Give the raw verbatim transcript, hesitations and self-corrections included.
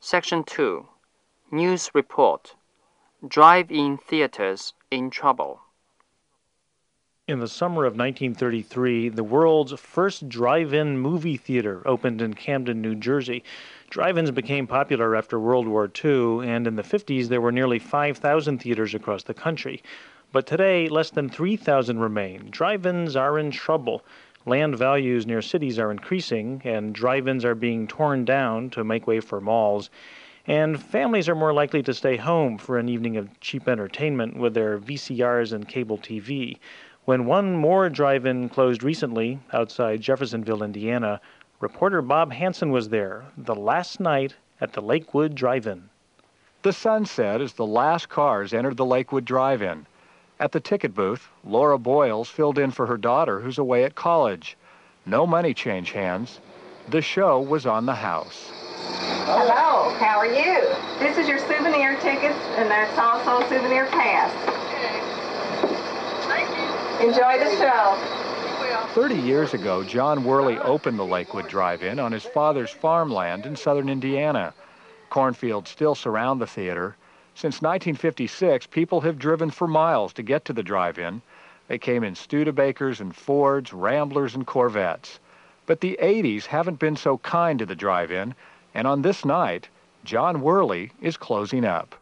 Section two. News Report. Drive-in theaters in trouble. In the summer of nineteen thirty-three, the world's first drive-in movie theater opened in Camden, New Jersey. Drive-ins became popular after World War Two, and in the fifties there were nearly five thousand theaters across the country. But today, less than three thousand remain. Drive-ins are in trouble. Land values near cities are increasing, and drive-ins are being torn down to make way for malls. And families are more likely to stay home for an evening of cheap entertainment with their V C Rs and cable T V. When one more drive-in closed recently outside Jeffersonville, Indiana, reporter Bob Hansen was there the last night at the Lakewood Drive-In. The sun set as the last cars entered the Lakewood Drive-In. At the ticket booth, Laura Boyles filled in for her daughter who's away at college. No money changed hands. The show was on the house. Hello, how are you? This is your souvenir tickets, and that's also a souvenir pass. Thank you. Enjoy the show. Thirty years ago, John Worley opened the Lakewood Drive-In on his father's farmland in southern Indiana. Cornfields still surround the theater. Since nineteen fifty-six, people have driven for miles to get to the drive-in. They came in Studebakers and Fords, Ramblers and Corvettes. But the eighties haven't been so kind to the drive-in, and on this night, John Worley is closing up.